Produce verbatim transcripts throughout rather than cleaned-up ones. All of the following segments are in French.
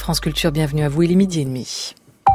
France Culture, bienvenue à vous, il est midi et demi.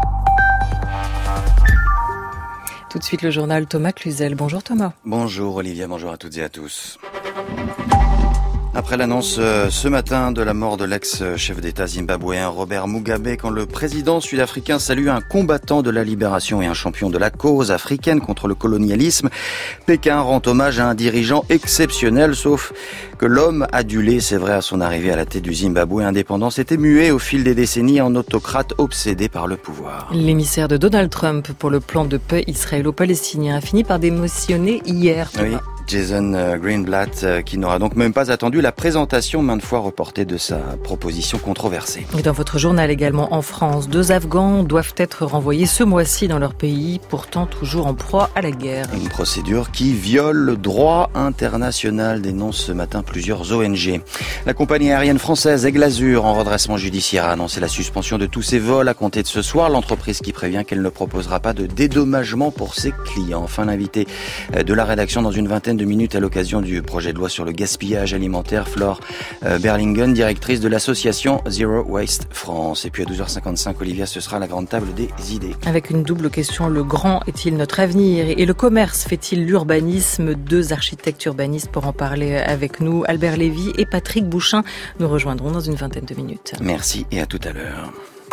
Tout de suite le journal Thomas Cluzel. Bonjour Thomas. Bonjour Olivia, bonjour à toutes et à tous. Après l'annonce euh, ce matin de la mort de l'ex-chef d'État zimbabwéen Robert Mugabe, quand le président sud-africain salue un combattant de la libération et un champion de la cause africaine contre le colonialisme, Pékin rend hommage à un dirigeant exceptionnel, sauf que l'homme adulé, c'est vrai, à son arrivée à la tête du Zimbabwe indépendant, s'était mué au fil des décennies en autocrate obsédé par le pouvoir. L'émissaire de Donald Trump pour le plan de paix israélo-palestinien a fini par démissionner hier. Thomas. Oui. Jason Greenblatt, qui n'aura donc même pas attendu la présentation maintes fois reportée de sa proposition controversée. Et dans votre journal également, en France, deux Afghans doivent être renvoyés ce mois-ci dans leur pays, pourtant toujours en proie à la guerre. Une procédure qui viole le droit international, dénonce ce matin plusieurs O N G. La compagnie aérienne française Aigle Azur, en redressement judiciaire, a annoncé la suspension de tous ses vols à compter de ce soir. L'entreprise qui prévient qu'elle ne proposera pas de dédommagement pour ses clients. Enfin, l'invité de la rédaction dans une vingtaine de minutes à l'occasion du projet de loi sur le gaspillage alimentaire, Flore Berlingen, directrice de l'association Zero Waste France. Et puis à douze heures cinquante-cinq, Olivia, ce sera la grande table des idées. Avec une double question, le grand est-il notre avenir et le commerce fait-il l'urbanisme? Deux architectes urbanistes pour en parler avec nous, Albert Lévy et Patrick Bouchin, nous rejoindront dans une vingtaine de minutes. Merci et à tout à l'heure.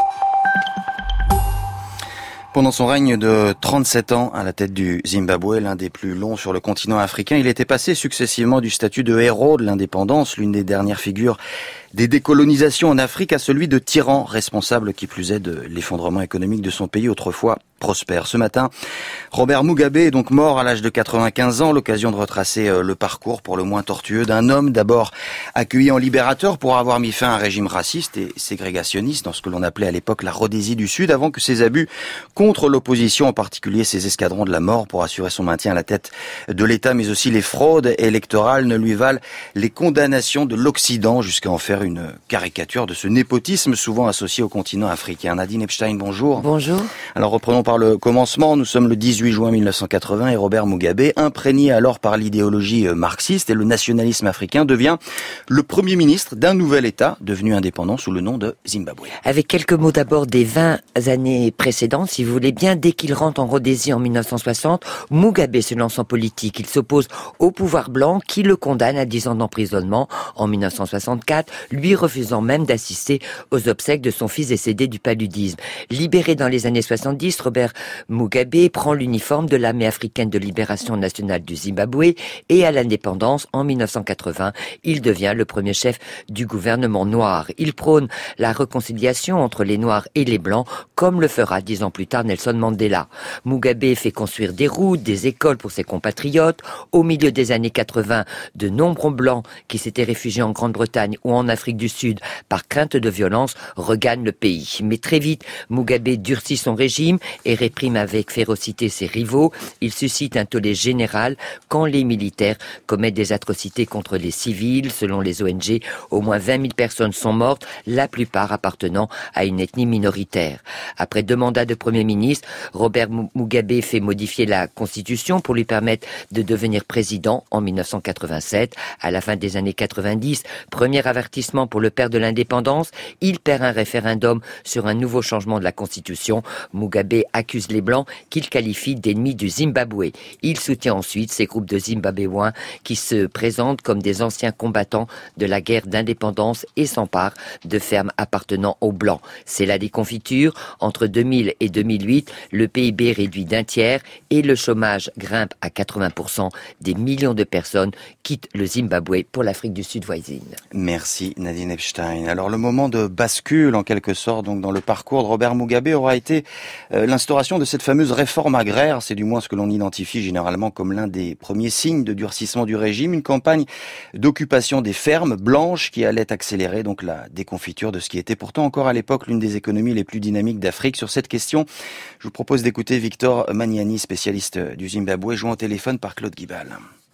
Pendant son règne de trente-sept ans à la tête du Zimbabwe, l'un des plus longs sur le continent africain, il était passé successivement du statut de héros de l'indépendance, l'une des dernières figures des décolonisations en Afrique, à celui de tyran responsable qui plus est de l'effondrement économique de son pays autrefois prospère. Ce matin, Robert Mugabe est donc mort à l'âge de quatre-vingt-quinze ans, l'occasion de retracer le parcours pour le moins tortueux d'un homme d'abord accueilli en libérateur pour avoir mis fin à un régime raciste et ségrégationniste dans ce que l'on appelait à l'époque la Rhodésie du Sud, avant que ses abus contre l'opposition, en particulier ses escadrons de la mort pour assurer son maintien à la tête de l'État, mais aussi les fraudes électorales ne lui valent les condamnations de l'Occident jusqu'à en faire une caricature de ce népotisme souvent associé au continent africain. Nadine Epstein, bonjour. Bonjour. Alors reprenons par le commencement. Nous sommes le dix-huit juin mille neuf cent quatre-vingts et Robert Mugabe, imprégné alors par l'idéologie marxiste et le nationalisme africain, devient le premier ministre d'un nouvel État devenu indépendant sous le nom de Zimbabwe. Avec quelques mots d'abord des vingt années précédentes, si vous voulez bien, dès qu'il rentre en Rhodésie en mille neuf cent soixante, Mugabe se lance en politique. Il s'oppose au pouvoir blanc qui le condamne à dix ans d'emprisonnement en mille neuf cent soixante-quatre, lui refusant même d'assister aux obsèques de son fils décédé du paludisme. Libéré dans les années soixante-dix, Robert Mugabe prend l'uniforme de l'armée africaine de libération nationale du Zimbabwe et à l'indépendance, en mille neuf cent quatre-vingts, il devient le premier chef du gouvernement noir. Il prône la réconciliation entre les Noirs et les Blancs, comme le fera dix ans plus tard Nelson Mandela. Mugabe fait construire des routes, des écoles pour ses compatriotes. Au milieu des années quatre-vingts, de nombreux Blancs qui s'étaient réfugiés en Grande-Bretagne ou en Afrique du Sud par crainte de violence regagnent le pays. Mais très vite, Mugabe durcit son régime et réprime avec férocité ses rivaux. Il suscite un tollé général quand les militaires commettent des atrocités contre les civils. Selon les O N G, au moins vingt mille personnes sont mortes, la plupart appartenant à une ethnie minoritaire. Après deux mandats de Premier ministre, Robert Mugabe fait modifier la Constitution pour lui permettre de devenir président en mille neuf cent quatre-vingt-sept. À la fin des années quatre-vingt-dix, premier avertissement pour le père de l'indépendance, il perd un référendum sur un nouveau changement de la Constitution. Mugabe accuse les Blancs qu'il qualifie d'ennemis du Zimbabwe. Il soutient ensuite ces groupes de Zimbabwéens qui se présentent comme des anciens combattants de la guerre d'indépendance et s'emparent de fermes appartenant aux Blancs. C'est la déconfiture. Entre deux mille et deux mille huit, le P I B réduit d'un tiers et le chômage grimpe à quatre-vingts pour cent. Des millions de personnes quittent le Zimbabwe pour l'Afrique du Sud voisine. Merci Nadine Epstein. Alors le moment de bascule en quelque sorte donc dans le parcours de Robert Mugabe aura été euh, l'instauration de cette fameuse réforme agraire. C'est du moins ce que l'on identifie généralement comme l'un des premiers signes de durcissement du régime. Une campagne d'occupation des fermes blanches qui allait accélérer donc la déconfiture de ce qui était pourtant encore à l'époque l'une des économies les plus dynamiques d'Afrique. Sur cette question, je vous propose d'écouter Victor Maniani, spécialiste du Zimbabwe, joint au téléphone par Claude Guibal.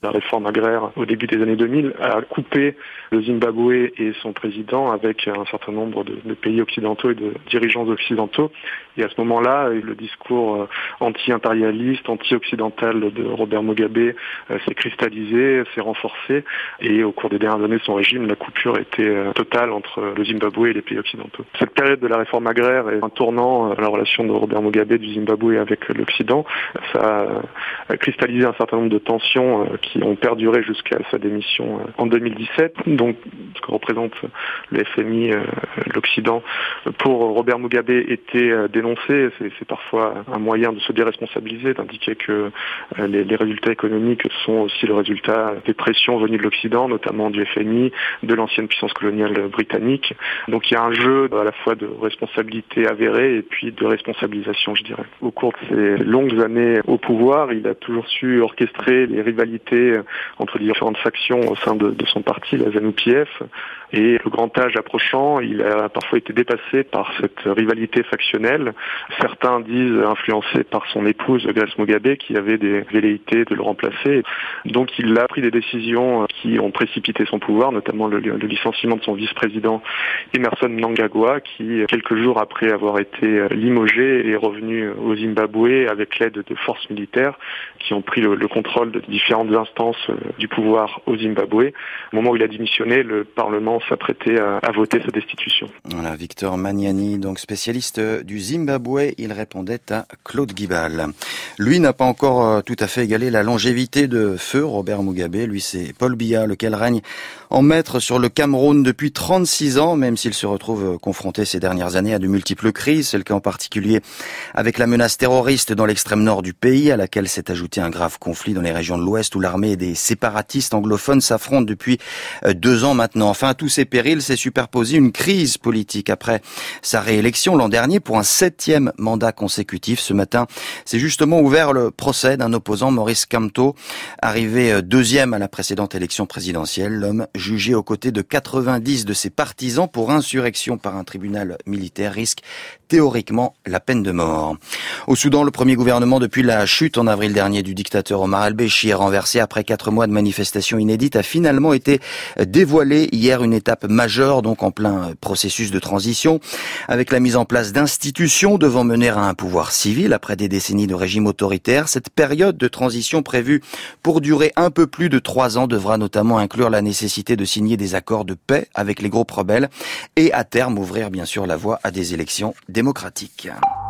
La réforme agraire au début des années deux mille a coupé le Zimbabwe et son président avec un certain nombre de, de pays occidentaux et de dirigeants occidentaux. Et à ce moment-là, le discours anti-impérialiste, anti-occidental de Robert Mugabe euh, s'est cristallisé, s'est renforcé. Et au cours des dernières années de son régime, la coupure était euh, totale entre le Zimbabwe et les pays occidentaux. Cette période de la réforme agraire est un tournant dans la relation de Robert Mugabe du Zimbabwe avec l'Occident. Ça a cristallisé un certain nombre de tensions euh, qui ont perduré jusqu'à sa démission euh, en deux mille dix-sept. Donc, ce que représente le F M I, euh, l'Occident, pour Robert Mugabe était euh, dénoncé. C'est, c'est parfois un moyen de se déresponsabiliser, d'indiquer que euh, les, les résultats économiques sont aussi le résultat des pressions venues de l'Occident, notamment du F M I, de l'ancienne puissance coloniale britannique. Donc il y a un jeu à la fois de responsabilité avérée et puis de responsabilisation, je dirais. Au cours de ses longues années au pouvoir, il a toujours su orchestrer les rivalités entre différentes factions au sein de, de son parti, la ZANU P F. Et le grand âge approchant, il a parfois été dépassé par cette rivalité factionnelle. Certains disent influencé par son épouse Grace Mugabe, qui avait des velléités de le remplacer. Donc il a pris des décisions qui ont précipité son pouvoir, notamment le, le licenciement de son vice-président Emmerson Mnangagwa, qui, quelques jours après avoir été limogé, est revenu au Zimbabwe avec l'aide de forces militaires qui ont pris le, le contrôle de différentes instances du pouvoir au Zimbabwe. Au moment où il a démissionné, le Parlement s'apprêtait à, à voter sa destitution. Voilà, Victor Magnani, donc spécialiste du Zimbabwe, il répondait à Claude Guibal. Lui n'a pas encore tout à fait égalé la longévité de feu Robert Mugabe. Lui, c'est Paul Biya, lequel règne en maître sur le Cameroun depuis trente-six ans, même s'il se retrouve confronté ces dernières années à de multiples crises. C'est le cas en particulier avec la menace terroriste dans l'extrême nord du pays, à laquelle s'est ajouté un grave conflit dans les régions de l'Ouest où l'armée et des séparatistes anglophones s'affrontent depuis deux ans maintenant. Enfin, à tous ces périls s'est superposée une crise politique après sa réélection l'an dernier pour un septième mandat consécutif. Ce matin, c'est justement ouvert le procès d'un opposant, Maurice Kamto, arrivé deuxième à la précédente élection présidentielle. L'homme, jugé aux côtés de quatre-vingt-dix de ses partisans pour insurrection par un tribunal militaire, risque théoriquement la peine de mort. Au Soudan, le premier gouvernement depuis la chute en avril dernier du dictateur Omar al-Béchir, renversé après quatre mois de manifestations inédites, a finalement été dévoilé hier, une étape majeure donc en plein processus de transition, avec la mise en place d'institutions devant mener à un pouvoir civil après des décennies de régime autoritaire. Cette période de transition prévue pour durer un peu plus de trois ans devra notamment inclure la nécessité de signer des accords de paix avec les groupes rebelles et à terme ouvrir bien sûr la voie à des élections démocratiques.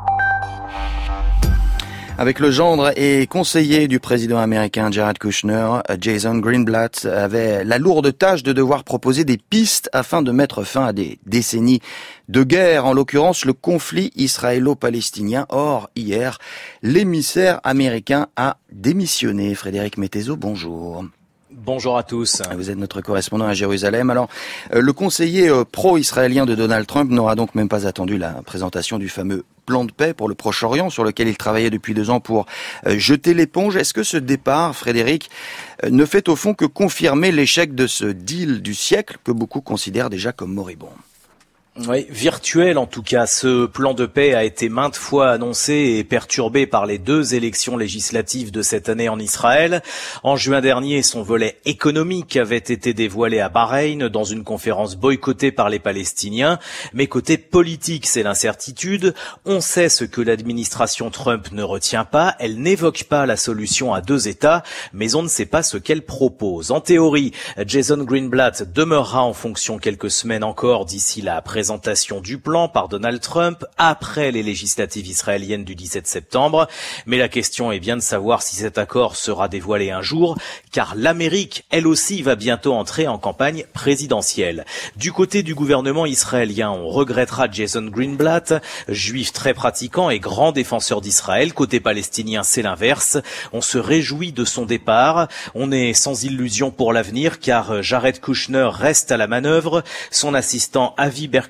Avec le gendre et conseiller du président américain Jared Kushner, Jason Greenblatt avait la lourde tâche de devoir proposer des pistes afin de mettre fin à des décennies de guerre, en l'occurrence le conflit israélo-palestinien. Or, hier, l'émissaire américain a démissionné. Frédéric Mettezo, bonjour. Bonjour à tous. Vous êtes notre correspondant à Jérusalem. Alors, le conseiller pro-israélien de Donald Trump n'aura donc même pas attendu la présentation du fameux plan de paix pour le Proche-Orient sur lequel il travaillait depuis deux ans pour jeter l'éponge. Est-ce que ce départ, Frédéric, ne fait au fond que confirmer l'échec de ce deal du siècle que beaucoup considèrent déjà comme moribond ? Oui, virtuel en tout cas. Ce plan de paix a été maintes fois annoncé et perturbé par les deux élections législatives de cette année en Israël. En juin dernier, son volet économique avait été dévoilé à Bahreïn dans une conférence boycottée par les Palestiniens. Mais côté politique, c'est l'incertitude. On sait ce que l'administration Trump ne retient pas. Elle n'évoque pas la solution à deux États, mais on ne sait pas ce qu'elle propose. En théorie, Jason Greenblatt demeurera en fonction quelques semaines encore d'ici la présentation présentation du plan par Donald Trump après les législatives israéliennes du dix-sept septembre. Mais la question est bien de savoir si cet accord sera dévoilé un jour, car l'Amérique, elle aussi, va bientôt entrer en campagne présidentielle. Du côté du gouvernement israélien, on regrettera Jason Greenblatt, juif très pratiquant et grand défenseur d'Israël. Côté palestinien, c'est l'inverse. On se réjouit de son départ. On est sans illusion pour l'avenir, car Jared Kushner reste à la manœuvre. Son assistant Avi Berkowitz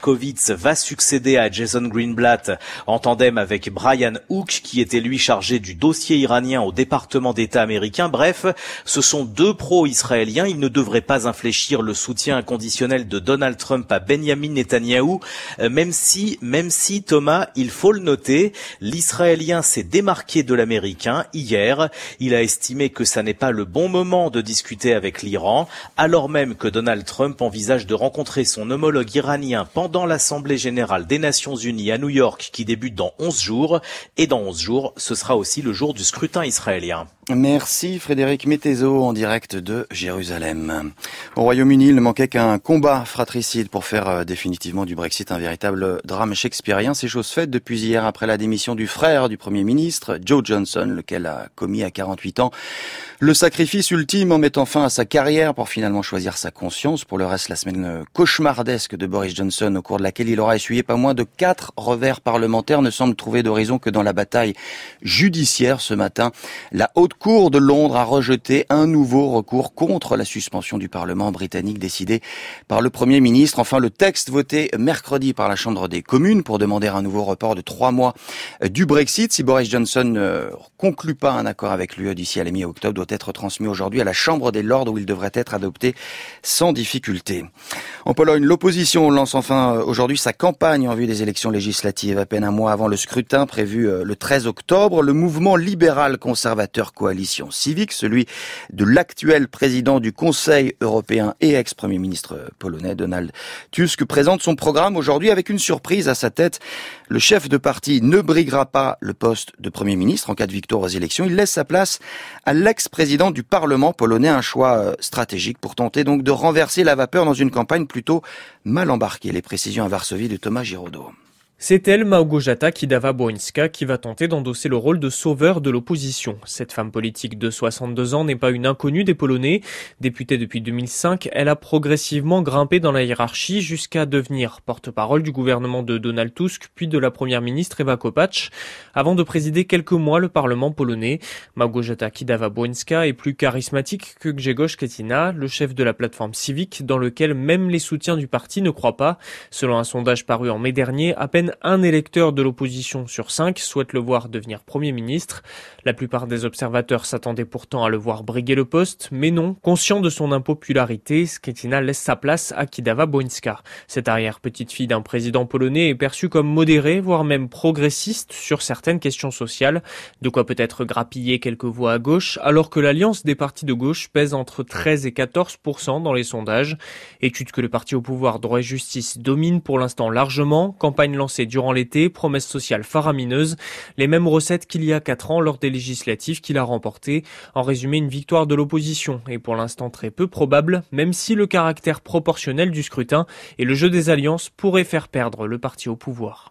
Berkowitz va succéder à Jason Greenblatt en tandem avec Brian Hook, qui était lui chargé du dossier iranien au département d'État américain. Bref, ce sont deux pro-israéliens. Ils ne devraient pas infléchir le soutien inconditionnel de Donald Trump à Benjamin Netanyahou, même si, même si, Thomas, il faut le noter, l'Israélien s'est démarqué de l'Américain hier. Il a estimé que ça n'est pas le bon moment de discuter avec l'Iran, alors même que Donald Trump envisage de rencontrer son homologue iranien pendant l'Assemblée générale des Nations unies à New York, qui débute dans onze jours. Et dans onze jours, ce sera aussi le jour du scrutin israélien. Merci Frédéric Mettezo en direct de Jérusalem. Au Royaume-Uni, il ne manquait qu'un combat fratricide pour faire définitivement du Brexit un véritable drame shakespearien. C'est chose faite depuis hier après la démission du frère du Premier ministre, Joe Johnson, lequel a commis à quarante-huit ans le sacrifice ultime en mettant fin à sa carrière pour finalement choisir sa conscience. Pour le reste, la semaine cauchemardesque de Boris Johnson, au cours de laquelle il aura essuyé pas moins de quatre revers parlementaires, ne semble trouver d'horizon que dans la bataille judiciaire. Ce matin, la Haute Cour de Londres a rejeté un nouveau recours contre la suspension du Parlement britannique décidé par le Premier ministre. Enfin, le texte voté mercredi par la Chambre des communes pour demander un nouveau report de trois mois du Brexit, si Boris Johnson ne conclut pas un accord avec l'U E d'ici à la mi-octobre, doit être transmis aujourd'hui à la Chambre des Lords où il devrait être adopté sans difficulté. En Pologne, l'opposition lance enfin aujourd'hui sa campagne en vue des élections législatives. À peine un mois avant le scrutin prévu le treize octobre, le mouvement libéral conservateur Coalition Civique, celui de l'actuel président du Conseil européen et ex-premier ministre polonais Donald Tusk, présente son programme aujourd'hui avec une surprise à sa tête. Le chef de parti ne briguera pas le poste de Premier ministre en cas de victoire aux élections. Il laisse sa place à l'ex-président du Parlement polonais, un choix stratégique pour tenter donc de renverser la vapeur dans une campagne plutôt mal embarquée. Les précisions à Varsovie de Thomas Giraudot. C'est elle, Małgorzata Kidawa-Błońska, qui va tenter d'endosser le rôle de sauveur de l'opposition. Cette femme politique de soixante-deux ans n'est pas une inconnue des Polonais. Députée depuis deux mille cinq, elle a progressivement grimpé dans la hiérarchie jusqu'à devenir porte-parole du gouvernement de Donald Tusk, puis de la première ministre Ewa Kopacz, avant de présider quelques mois le Parlement polonais. Małgorzata Kidawa-Błońska est plus charismatique que Grzegorz Schetyna, le chef de la plateforme civique, dans lequel même les soutiens du parti ne croient pas. Selon un sondage paru en mai dernier, à peine un électeur de l'opposition sur cinq souhaite le voir devenir Premier ministre. La plupart des observateurs s'attendaient pourtant à le voir briguer le poste, mais non, conscient de son impopularité, Schetyna laisse sa place à Kidawa-Błońska. Cette arrière-petite-fille d'un président polonais est perçue comme modérée, voire même progressiste sur certaines questions sociales, de quoi peut-être grappiller quelques voix à gauche, alors que l'alliance des partis de gauche pèse entre treize et quatorze pour cent dans les sondages. Étude que le parti au pouvoir Droit et Justice domine pour l'instant largement, campagne lancée durant l'été, promesses sociales faramineuses, les mêmes recettes qu'il y a quatre ans lors des législatives qu'il a remportées. En résumé, une victoire de l'opposition est pour l'instant très peu probable, même si le caractère proportionnel du scrutin et le jeu des alliances pourraient faire perdre le parti au pouvoir.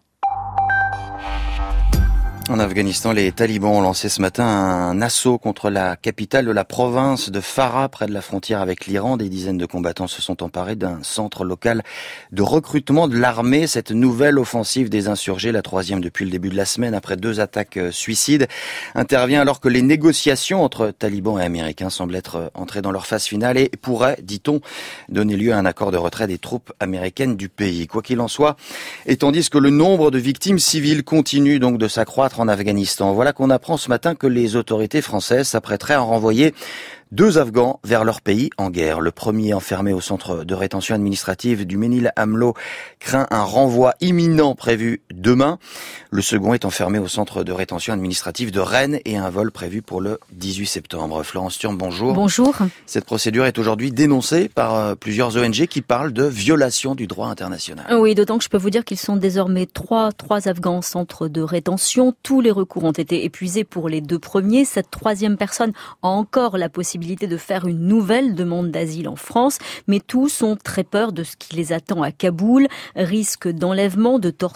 En Afghanistan, les talibans ont lancé ce matin un assaut contre la capitale de la province de Farah, près de la frontière avec l'Iran. Des dizaines de combattants se sont emparés d'un centre local de recrutement de l'armée. Cette nouvelle offensive des insurgés, la troisième depuis le début de la semaine, après deux attaques suicides, intervient alors que les négociations entre talibans et américains semblent être entrées dans leur phase finale et pourraient, dit-on, donner lieu à un accord de retrait des troupes américaines du pays. Quoi qu'il en soit, et tandis que le nombre de victimes civiles continue donc de s'accroître en Afghanistan, voilà qu'on apprend ce matin que les autorités françaises s'apprêteraient à renvoyer deux Afghans vers leur pays en guerre. Le premier, enfermé au centre de rétention administrative du Ménil Amlo, craint un renvoi imminent prévu demain. Le second est enfermé au centre de rétention administrative de Rennes et un vol prévu pour le dix-huit septembre. Florence Thurm, bonjour. Bonjour. Cette procédure est aujourd'hui dénoncée par plusieurs O N G qui parlent de violation du droit international. Oui, d'autant que je peux vous dire qu'ils sont désormais trois, trois Afghans en centre de rétention. Tous les recours ont été épuisés pour les deux premiers. Cette troisième personne a encore la possibilité de faire une nouvelle demande d'asile en France, mais tous ont très peur de ce qui les attend à Kaboul, risque d'enlèvement, de torture et même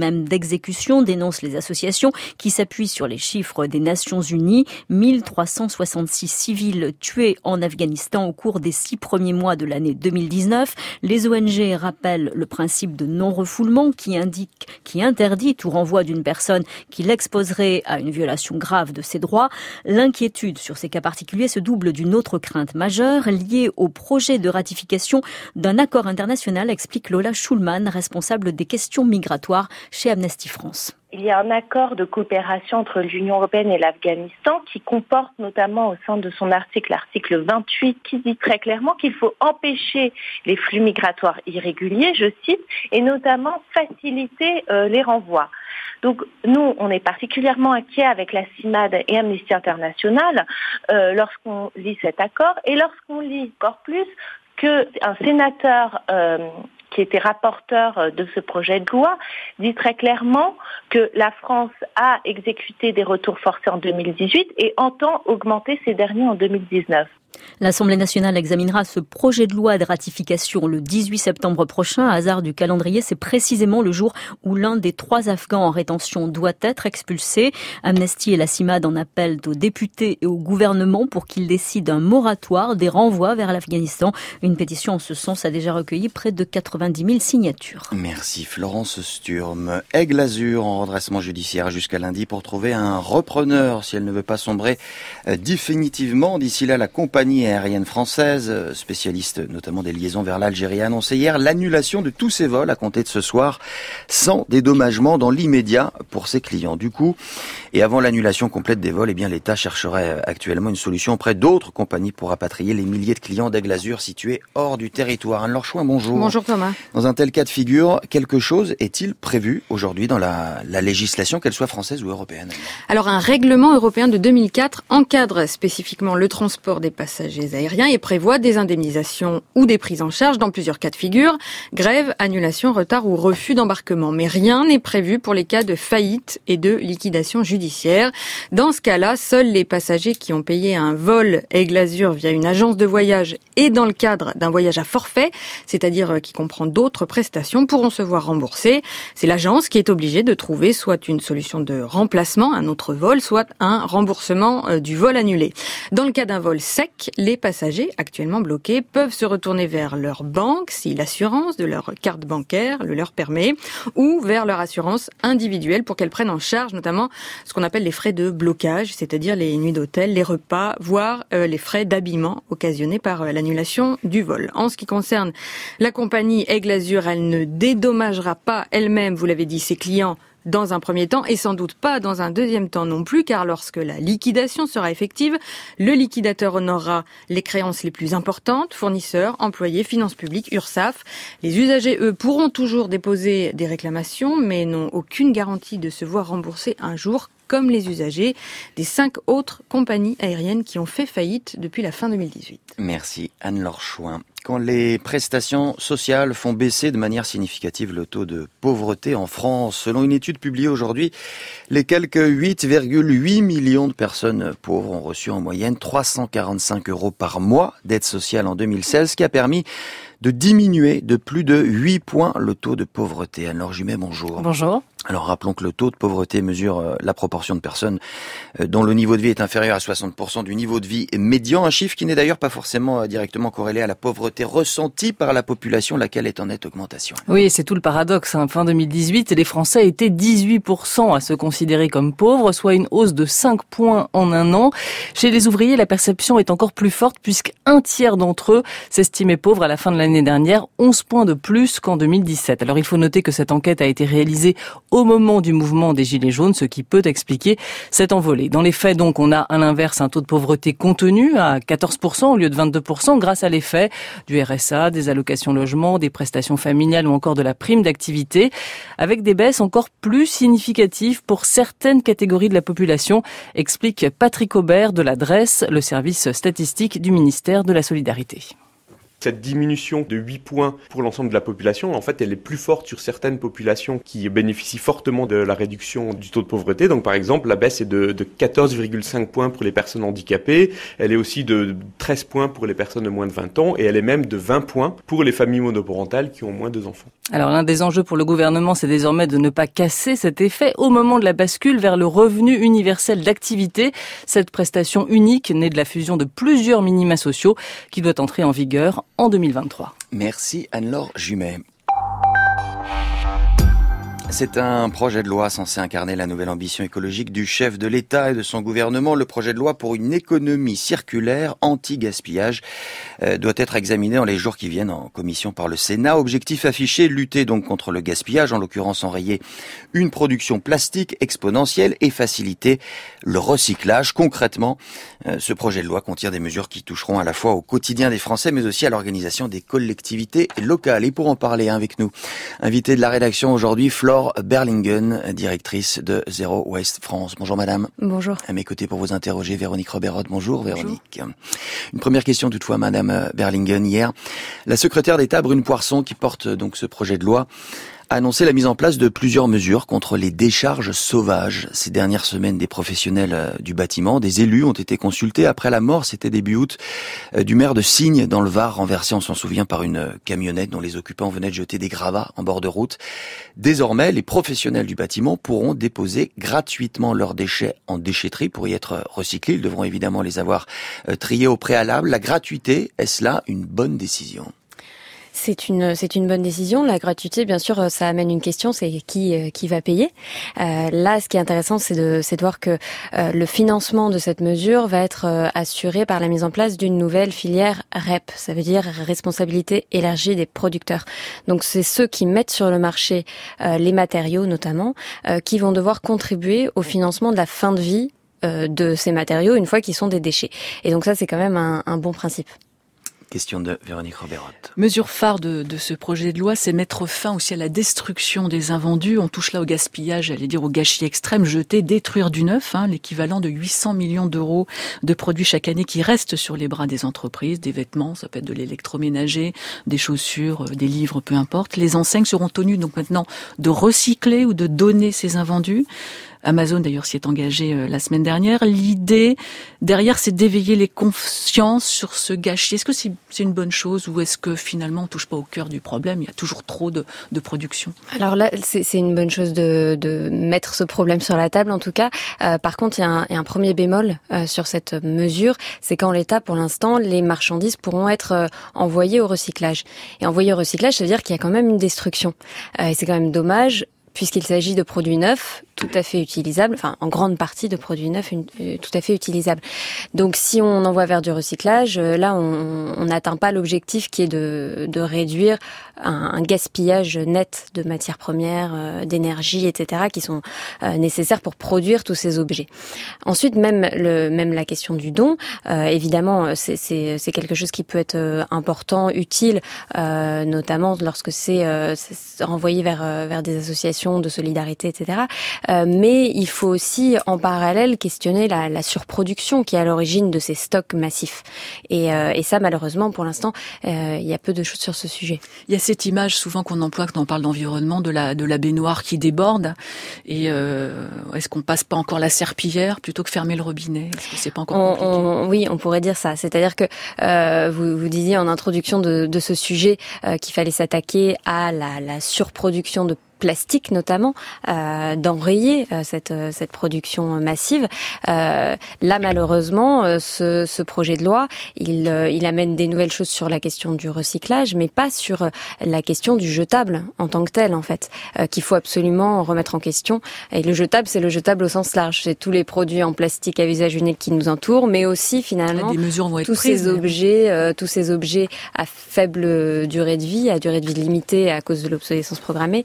même d'exécution, dénoncent les associations qui s'appuient sur les chiffres des Nations Unies. mille trois cent soixante-six civils tués en Afghanistan au cours des six premiers mois de l'année deux mille dix-neuf. Les O N G rappellent le principe de non-refoulement qui indique, qui interdit tout renvoi d'une personne qui l'exposerait à une violation grave de ses droits. L'inquiétude sur ces cas particuliers se double d'une autre crainte majeure liée au projet de ratification d'un accord international, explique Lola Schulman, responsable des questions migratoires chez Amnesty France. Il y a un accord de coopération entre l'Union européenne et l'Afghanistan qui comporte notamment au sein de son article, l'article vingt-huit, qui dit très clairement qu'il faut empêcher les flux migratoires irréguliers, je cite, et notamment faciliter euh, les renvois. Donc nous, on est particulièrement inquiets avec la CIMAD et Amnesty International euh, lorsqu'on lit cet accord et lorsqu'on lit encore plus qu'un sénateur euh, qui était rapporteur de ce projet de loi, dit très clairement que la France a exécuté des retours forcés en deux mille dix-huit et entend augmenter ces derniers en deux mille dix-neuf. L'Assemblée nationale examinera ce projet de loi de ratification le dix-huit septembre prochain. Hasard du calendrier, c'est précisément le jour où l'un des trois Afghans en rétention doit être expulsé. Amnesty et la CIMAD en appellent aux députés et au gouvernement pour qu'ils décident un moratoire des renvois vers l'Afghanistan. Une pétition en ce sens a déjà recueilli près de quatre-vingt-dix mille signatures. Merci Florence Sturm. Aigle Azur en redressement judiciaire jusqu'à lundi pour trouver un repreneur si elle ne veut pas sombrer définitivement. D'ici là, la compagnie aérienne française, spécialiste notamment des liaisons vers l'Algérie, a annoncé hier l'annulation de tous ses vols à compter de ce soir, sans dédommagement dans l'immédiat pour ses clients. Du coup, et avant l'annulation complète des vols, eh bien l'État chercherait actuellement une solution auprès d'autres compagnies pour rapatrier les milliers de clients d'Aigle Azur situés hors du territoire. Anne-Laure Chouin, bonjour. Bonjour Thomas. Dans un tel cas de figure, quelque chose est-il prévu aujourd'hui dans la, la législation, qu'elle soit française ou européenne? Alors un règlement européen de deux mille quatre encadre spécifiquement le transport des passagers aériens et prévoit des indemnisations ou des prises en charge dans plusieurs cas de figure, grève, annulation, retard ou refus d'embarquement. Mais rien n'est prévu pour les cas de faillite et de liquidation judiciaire. Dans ce cas-là, seuls les passagers qui ont payé un vol Aigle Azur via une agence de voyage et dans le cadre d'un voyage à forfait, c'est-à-dire qui comprend d'autres prestations, pourront se voir rembourser. C'est l'agence qui est obligée de trouver soit une solution de remplacement, un autre vol, soit un remboursement du vol annulé. Dans le cas d'un vol sec, les passagers actuellement bloqués peuvent se retourner vers leur banque si l'assurance de leur carte bancaire le leur permet, ou vers leur assurance individuelle pour qu'elle prenne en charge notamment ce qu'on appelle les frais de blocage, c'est-à-dire les nuits d'hôtel, les repas, voire euh, les frais d'habillement occasionnés par euh, l'annulation du vol. En ce qui concerne la compagnie Aigle Azur, elle ne dédommagera pas elle-même, vous l'avez dit, ses clients dans un premier temps et sans doute pas dans un deuxième temps non plus, car lorsque la liquidation sera effective, le liquidateur honorera les créances les plus importantes, fournisseurs, employés, finances publiques, URSSAF. Les usagers, eux, pourront toujours déposer des réclamations, mais n'ont aucune garantie de se voir rembourser un jour, comme les usagers des cinq autres compagnies aériennes qui ont fait faillite depuis la fin deux mille dix-huit. Merci Anne-Laure Chouin. Quand les prestations sociales font baisser de manière significative le taux de pauvreté en France, selon une étude publiée aujourd'hui, les quelques huit virgule huit millions de personnes pauvres ont reçu en moyenne trois cent quarante-cinq euros par mois d'aide sociale en deux mille seize, ce qui a permis de diminuer de plus de huit points le taux de pauvreté. Anne-Laure Jumet, bonjour. Bonjour. Alors rappelons que le taux de pauvreté mesure la proportion de personnes dont le niveau de vie est inférieur à soixante pour cent du niveau de vie médian, un chiffre qui n'est d'ailleurs pas forcément directement corrélé à la pauvreté ressentie par la population, laquelle est en nette augmentation. Oui, c'est tout le paradoxe. Hein. Fin deux mille dix-huit, les Français étaient dix-huit pour cent à se considérer comme pauvres, soit une hausse de cinq points en un an. Chez les ouvriers, la perception est encore plus forte puisqu'un tiers d'entre eux s'estimaient pauvres à la fin de l'année dernière, onze points de plus qu'en deux mille dix-sept. Alors il faut noter que cette enquête a été réalisée au moment du mouvement des Gilets jaunes, ce qui peut expliquer cette envolée. Dans les faits, donc, on a à l'inverse un taux de pauvreté contenu à quatorze pour cent au lieu de vingt-deux pour cent grâce à l'effet du R S A, des allocations logement, des prestations familiales ou encore de la prime d'activité, avec des baisses encore plus significatives pour certaines catégories de la population, explique Patrick Aubert de la D R E S, le service statistique du ministère de la Solidarité. Cette diminution de huit points pour l'ensemble de la population, en fait, elle est plus forte sur certaines populations qui bénéficient fortement de la réduction du taux de pauvreté. Donc, par exemple, la baisse est de, de quatorze virgule cinq points pour les personnes handicapées. Elle est aussi de treize points pour les personnes de moins de vingt ans et elle est même de vingt points pour les familles monoparentales qui ont moins de deux enfants. Alors, l'un des enjeux pour le gouvernement, c'est désormais de ne pas casser cet effet au moment de la bascule vers le revenu universel d'activité. Cette prestation unique née de la fusion de plusieurs minima sociaux qui doit entrer en vigueur en deux mille vingt-trois. Merci Anne-Laure Jumet. C'est un projet de loi censé incarner la nouvelle ambition écologique du chef de l'État et de son gouvernement. Le projet de loi pour une économie circulaire anti-gaspillage euh, doit être examiné dans les jours qui viennent en commission par le Sénat. Objectif affiché, lutter donc contre le gaspillage, en l'occurrence enrayer une production plastique exponentielle et faciliter le recyclage. Concrètement, euh, ce projet de loi contient des mesures qui toucheront à la fois au quotidien des Français mais aussi à l'organisation des collectivités locales. Et pour en parler avec nous, invité de la rédaction aujourd'hui, Flore Berlingen, directrice de Zero Waste France. Bonjour madame. Bonjour. À mes côtés pour vous interroger, Véronique Roberod. Bonjour Véronique. Bonjour. Une première question toutefois madame Berlingen. Hier, la secrétaire d'État Brune Poirson, qui porte donc ce projet de loi, a annoncé la mise en place de plusieurs mesures contre les décharges sauvages. Ces dernières semaines, des professionnels du bâtiment, des élus ont été consultés après la mort, c'était début août, du maire de Signes dans le Var, renversé, on s'en souvient, par une camionnette dont les occupants venaient de jeter des gravats en bord de route. Désormais, les professionnels du bâtiment pourront déposer gratuitement leurs déchets en déchetterie pour y être recyclés. Ils devront évidemment les avoir triés au préalable. La gratuité, est-ce là une bonne décision ? C'est une c'est une bonne décision. La gratuité, bien sûr, ça amène une question, c'est qui qui va payer. Euh, là, ce qui est intéressant, c'est de c'est de voir que euh, le financement de cette mesure va être euh, assuré par la mise en place d'une nouvelle filière R E P. Ça veut dire responsabilité élargie des producteurs. Donc, c'est ceux qui mettent sur le marché euh, les matériaux, notamment, euh, qui vont devoir contribuer au financement de la fin de vie euh, de ces matériaux une fois qu'ils sont des déchets. Et donc, ça, c'est quand même un, un bon principe. Question de Véronique Roberod. Mesure phare de, de ce projet de loi, c'est mettre fin aussi à la destruction des invendus. On touche là au gaspillage, j'allais dire au gâchis extrême, jeter, détruire du neuf, hein, l'équivalent de huit cents millions d'euros de produits chaque année qui restent sur les bras des entreprises, des vêtements, ça peut être de l'électroménager, des chaussures, des livres, peu importe. Les enseignes seront tenues donc maintenant de recycler ou de donner ces invendus. Amazon d'ailleurs s'y est engagé euh, la semaine dernière. L'idée derrière, c'est d'éveiller les consciences sur ce gâchis. Est-ce que c'est, c'est une bonne chose ou est-ce que finalement on touche pas au cœur du problème ? Il y a toujours trop de, de production. Alors là, c'est, c'est une bonne chose de, de mettre ce problème sur la table en tout cas. Euh, par contre, il y a un, il y a un premier bémol euh, sur cette mesure, c'est qu'en l'état, pour l'instant, les marchandises pourront être euh, envoyées au recyclage. Et envoyées au recyclage, ça veut dire qu'il y a quand même une destruction. Euh, et c'est quand même dommage, puisqu'il s'agit de produits neufs, tout à fait utilisables, enfin en grande partie de produits neufs une, euh, tout à fait utilisables. Donc si on envoie vers du recyclage, euh, là on n'atteint pas l'objectif qui est de, de réduire un, un gaspillage net de matières premières, euh, d'énergie, et cetera, qui sont euh, nécessaires pour produire tous ces objets. Ensuite, même le même la question du don, euh, évidemment, c'est, c'est, c'est quelque chose qui peut être euh, important, utile, euh, notamment lorsque c'est, euh, c'est renvoyé vers euh, vers des associations de solidarité, et cetera. Euh, mais il faut aussi, en parallèle, questionner la, la surproduction qui est à l'origine de ces stocks massifs. Et, euh, et ça, malheureusement, pour l'instant, euh, il y a peu de choses sur ce sujet. Il y a cette image souvent qu'on emploie quand on parle d'environnement, de la de la baignoire qui déborde. Et euh, est-ce qu'on passe pas encore la serpillière plutôt que fermer le robinet ? Est-ce que c'est pas encore compliqué ? on, on, Oui, on pourrait dire ça. C'est-à-dire que euh, vous, vous disiez en introduction de, de ce sujet euh, qu'il fallait s'attaquer à la, la surproduction de plastique notamment, euh, d'enrayer euh, cette euh, cette production massive. Euh, là, malheureusement, euh, ce, ce projet de loi, il euh, il amène des nouvelles choses sur la question du recyclage, mais pas sur euh, la question du jetable en tant que tel, en fait, euh, qu'il faut absolument remettre en question. Et le jetable, c'est le jetable au sens large, c'est tous les produits en plastique à usage unique qui nous entourent, mais aussi finalement des mesures vont être tous prises, ces objets, euh, tous ces objets à faible durée de vie, à durée de vie limitée à cause de l'obsolescence programmée. Euh,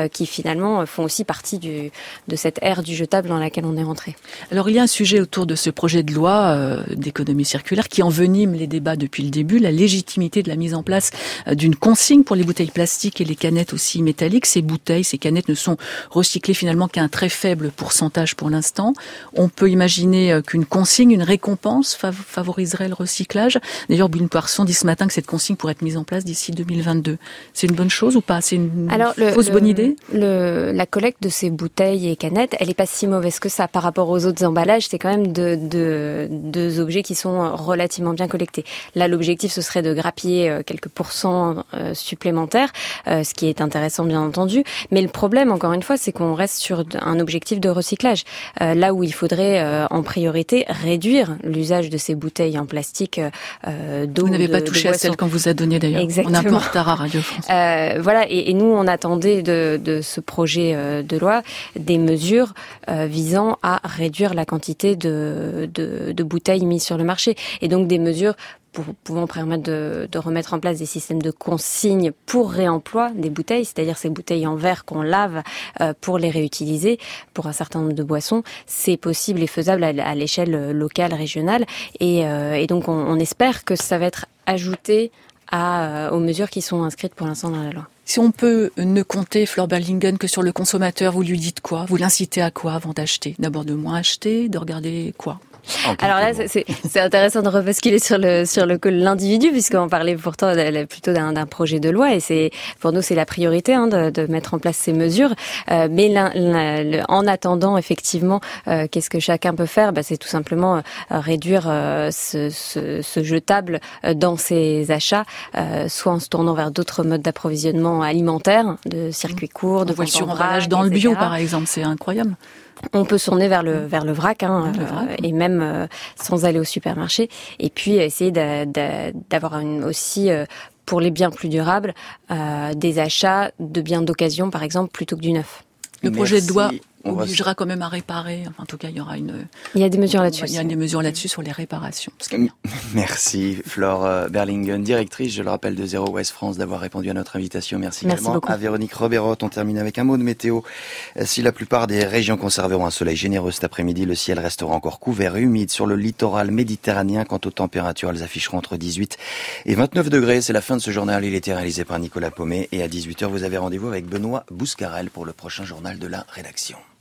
euh, qui finalement font aussi partie du, de cette ère du jetable dans laquelle on est rentré. Alors il y a un sujet autour de ce projet de loi euh, d'économie circulaire qui envenime les débats depuis le début, la légitimité de la mise en place euh, d'une consigne pour les bouteilles plastiques et les canettes aussi métalliques. Ces bouteilles, ces canettes ne sont recyclées finalement qu'à un très faible pourcentage pour l'instant. On peut imaginer euh, qu'une consigne, une récompense fav- favoriserait le recyclage. D'ailleurs, Brune Poirson dit ce matin que cette consigne pourrait être mise en place d'ici deux mille vingt-deux. C'est une bonne chose ou pas? C'est une Alors, le, fausse le, bonne idée? le, La collecte de ces bouteilles et canettes, elle est pas si mauvaise que ça par rapport aux autres emballages. C'est quand même deux de, de, objets qui sont relativement bien collectés. Là, l'objectif, ce serait de grappiller quelques pourcents supplémentaires, ce qui est intéressant, bien entendu. Mais le problème, encore une fois, c'est qu'on reste sur un objectif de recyclage. Là où il faudrait, en priorité, réduire l'usage de ces bouteilles en plastique euh, d'eau. Vous n'avez de, pas touché à celle qu'on vous a donnée d'ailleurs. Exactement. On est un peu en retard à Radio France. Euh, voilà, et, et nous, on attendait de, de ce projet euh, de loi des mesures euh, visant à réduire la quantité de, de, de bouteilles mises sur le marché, et donc des mesures pour pouvant permettre de, de remettre en place des systèmes de consignes pour réemploi des bouteilles, c'est-à-dire ces bouteilles en verre qu'on lave euh, pour les réutiliser pour un certain nombre de boissons. C'est possible et faisable à, à l'échelle locale, régionale, et, euh, et donc on, on espère que ça va être ajouté à, aux mesures qui sont inscrites pour l'instant dans la loi. Si on peut ne compter, Fleur Berlingen, que sur le consommateur, vous lui dites quoi? Vous l'incitez à quoi avant d'acheter? D'abord de moins acheter, de regarder quoi? Alors là, c'est, c'est intéressant de rebasculer sur le sur le l'individu, puisqu'on parlait pourtant plutôt d'un, d'un projet de loi, et c'est pour nous c'est la priorité hein, de, de mettre en place ces mesures. Euh, mais l'un, l'un, en attendant, effectivement, euh, qu'est-ce que chacun peut faire? Bah, c'est tout simplement euh, réduire euh, ce, ce, ce jetable dans ses achats, euh, soit en se tournant vers d'autres modes d'approvisionnement alimentaire, de circuits courts, de vente sur emballage dans le bio, par exemple, c'est incroyable. On peut se tourner vers le vers le vrac, hein, le vrac. Euh, et même euh, sans aller au supermarché. Et puis essayer de, de, d'avoir une, aussi euh, pour les biens plus durables euh, des achats de biens d'occasion, par exemple, plutôt que du neuf. Le projet Merci. de loi On obligera va... quand même à réparer. Enfin, en tout cas, il y aura une. Il y a des mesures là-dessus. Il y a des mesures là-dessus sur les réparations. Merci Flore Berlingen, directrice, je le rappelle, de Zero Waste France, d'avoir répondu à notre invitation. Merci, Merci également beaucoup. À Véronique Roberot. On termine avec un mot de météo. Si la plupart des régions conserveront un soleil généreux cet après-midi, le ciel restera encore couvert et humide sur le littoral méditerranéen. Quant aux températures, elles afficheront entre dix-huit et vingt-neuf degrés. C'est la fin de ce journal. Il était réalisé par Nicolas Paumet, et à dix-huit heures, vous avez rendez-vous avec Benoît Bouscarel pour le prochain journal de la rédaction.